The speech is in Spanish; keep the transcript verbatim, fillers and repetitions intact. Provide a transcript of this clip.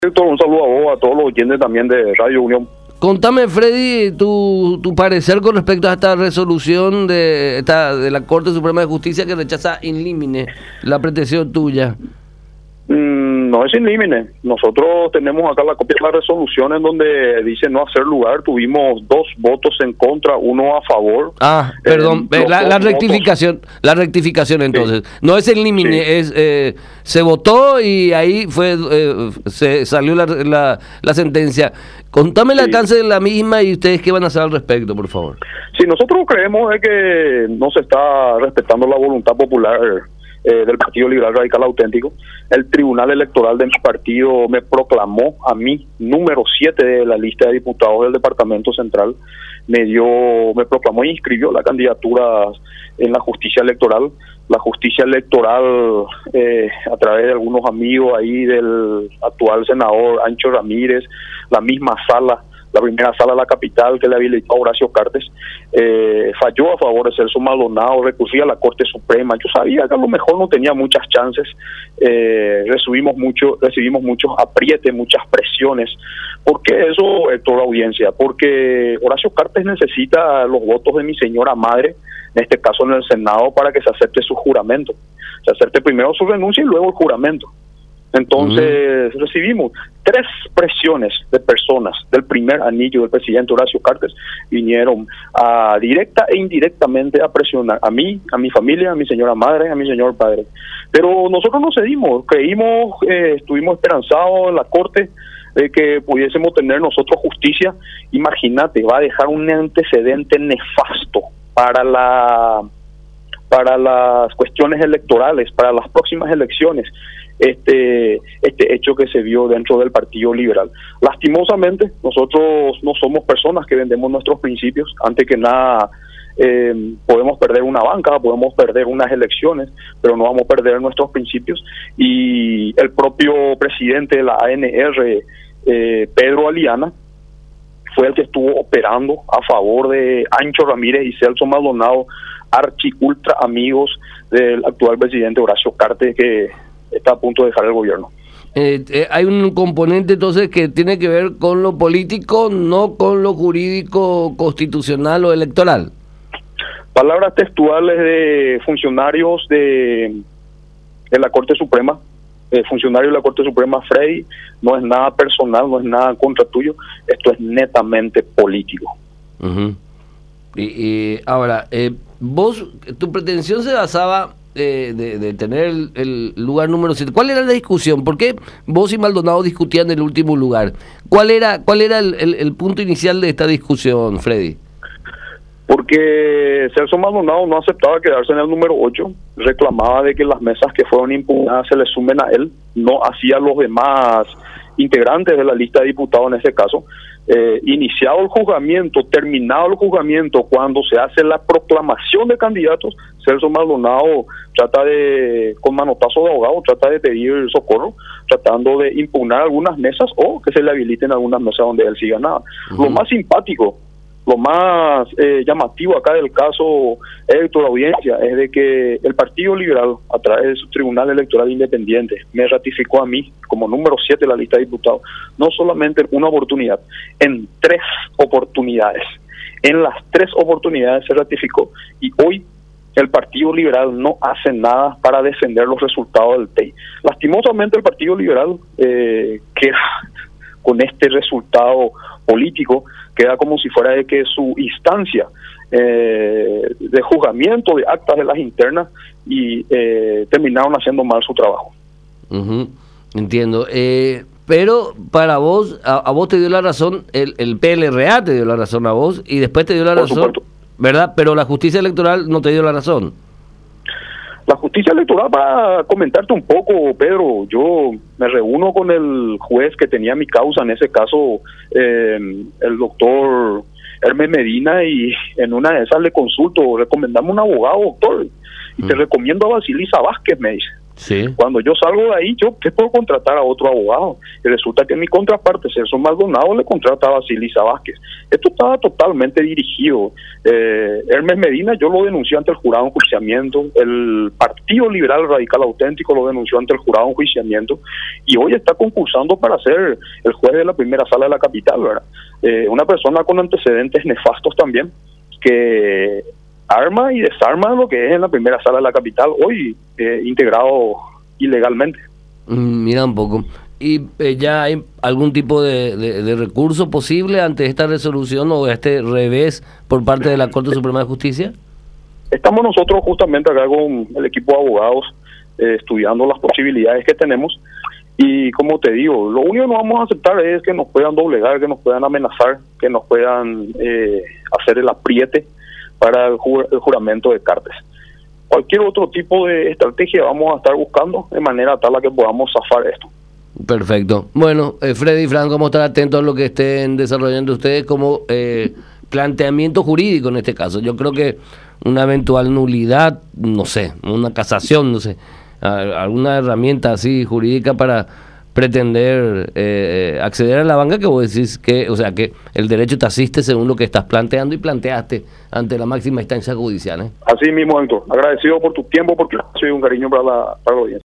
Héctor, un saludo a vos, a todos los oyentes también de Radio Unión. Contame, Freddy, tu, tu parecer con respecto a esta resolución de esta de la Corte Suprema de Justicia que rechaza in limine la pretensión tuya. Mm, no es in limine. Nosotros tenemos acá la copia de la resolución en donde dice no hacer lugar. Tuvimos dos votos en contra, uno a favor. Ah, perdón, eh, la, la rectificación, votos. la rectificación entonces. Sí. No es in limine, sí. es eh, se votó y ahí fue eh, se salió la, la, la sentencia. Contame el sí. alcance de la misma y ustedes qué van a hacer al respecto, por favor. Sí, nosotros creemos de que no se está respetando la voluntad popular eh, del Partido Liberal Radical Auténtico. El Tribunal Electoral de mi partido me proclamó a mí número siete de la lista de diputados del Departamento Central. Me dio, me proclamó e inscribió la candidatura en la justicia electoral. La justicia electoral, eh, a través de algunos amigos ahí del actual senador Ancho Ramírez, la misma sala, la primera sala de la capital que le habilitó a Horacio Cartes, eh, falló a favor de Celso Maldonado, recurría a la Corte Suprema. Yo sabía que a lo mejor no tenía muchas chances, eh, recibimos mucho, recibimos muchos aprietes, muchas presiones. ¿Por qué eso, Héctor, audiencia? Porque Horacio Cartes necesita los votos de mi señora madre, en este caso en el Senado, para que se acepte su juramento. Se acepte primero su renuncia y luego el juramento. Entonces, uh-huh. recibimos tres presiones de personas del primer anillo del presidente Horacio Cartes, vinieron a directa e indirectamente a presionar a mí, a mi familia, a mi señora madre, a mi señor padre. Pero nosotros no cedimos, creímos, eh, estuvimos esperanzados en la Corte de que pudiésemos tener nosotros justicia. Imagínate, va a dejar un antecedente nefasto para la para las cuestiones electorales, para las próximas elecciones. Este, este hecho que se vio dentro del Partido Liberal. Lastimosamente, nosotros no somos personas que vendemos nuestros principios. Antes que nada, eh, podemos perder una banca, podemos perder unas elecciones, pero no vamos a perder nuestros principios. Y el propio presidente de la A N R, eh, Pedro Aliana, fue el que estuvo operando a favor de Ancho Ramírez y Celso Maldonado, archi ultra amigos del actual presidente Horacio Cartes, que está a punto de dejar el gobierno. Eh, eh, hay un componente entonces que tiene que ver con lo político, no con lo jurídico, constitucional o electoral. Palabras textuales de funcionarios de, de la Corte Suprema, eh, funcionarios de la Corte Suprema, Freddy, no es nada personal, no es nada contra tuyo, esto es netamente político. Uh-huh. y, y ahora, eh, vos, tu pretensión se basaba De, de, de tener el, el lugar número siete. ¿Cuál era la discusión? ¿Por qué vos y Maldonado discutían el último lugar? ¿Cuál era cuál era el, el, el punto inicial de esta discusión, Freddy? Porque Celso Maldonado no aceptaba quedarse en el número ocho, reclamaba de que las mesas que fueron impugnadas se le sumen a él, no hacía los demás integrantes de la lista de diputados en ese caso. Eh, iniciado el juzgamiento, terminado el juzgamiento, cuando se hace la proclamación de candidatos, Celso Maldonado trata de, con manotazo de abogado, trata de pedir socorro, tratando de impugnar algunas mesas o que se le habiliten algunas mesas donde él sí ganaba. Uh-huh. Lo más simpático, lo más eh, llamativo acá del caso, Héctor, audiencia, es de que el Partido Liberal, a través de su Tribunal Electoral Independiente, me ratificó a mí como número siete de la lista de diputados, no solamente en una oportunidad, en tres oportunidades. En las tres oportunidades se ratificó y hoy el Partido Liberal no hace nada para defender los resultados del T E I. Lastimosamente el Partido Liberal eh, queda con este resultado político, queda como si fuera de que su instancia eh, de juzgamiento de actas de las internas y eh, terminaron haciendo mal su trabajo. Uh-huh. Entiendo. Eh, pero para vos, a, a vos te dio la razón, el, el P L R A te dio la razón a vos y después te dio la Por razón, supuesto. ¿verdad? Pero la justicia electoral no te dio la razón. La justicia electoral, para comentarte un poco, Pedro, yo me reúno con el juez que tenía mi causa, en ese caso eh, el doctor Hermes Medina, y en una de esas le consulto, recomendame un abogado, doctor, y uh-huh. te recomiendo a Basilisa Vázquez, me dice. Sí. Cuando yo salgo de ahí, yo ¿qué puedo contratar a otro abogado? Y resulta que mi contraparte, Celso Maldonado, le contrata a Basilisa Vázquez. Esto estaba totalmente dirigido. Eh, Hermes Medina, yo lo denuncié ante el jurado en enjuiciamiento. El Partido Liberal Radical Auténtico lo denunció ante el jurado en enjuiciamiento. Y hoy está concursando para ser el juez de la primera sala de la capital, ¿verdad? Eh, una persona con antecedentes nefastos también, que arma y desarma lo que es en la primera sala de la capital, hoy eh, integrado ilegalmente. Mm, mira un poco. ¿Y eh, ya hay algún tipo de, de, de recurso posible ante esta resolución o este revés por parte de la Corte Suprema de Justicia? Estamos nosotros justamente acá con el equipo de abogados eh, estudiando las posibilidades que tenemos. Y como te digo, lo único que no vamos a aceptar es que nos puedan doblegar, que nos puedan amenazar, que nos puedan eh, hacer el apriete para el, jur el juramento de Cartes. Cualquier otro tipo de estrategia vamos a estar buscando de manera tal a que podamos zafar esto. Perfecto. Bueno, eh, Freddy y Franco, vamos a estar atentos a lo que estén desarrollando ustedes como eh, planteamiento jurídico en este caso. Yo creo que una eventual nulidad, no sé, una casación, no sé, alguna herramienta así jurídica para pretender eh, acceder a la banca, que vos decís que, o sea, que el derecho te asiste según lo que estás planteando y planteaste ante la máxima instancia judicial, ¿eh? Así mismo, Héctor. Agradecido por tu tiempo, porque soy un cariño para la, para la audiencia.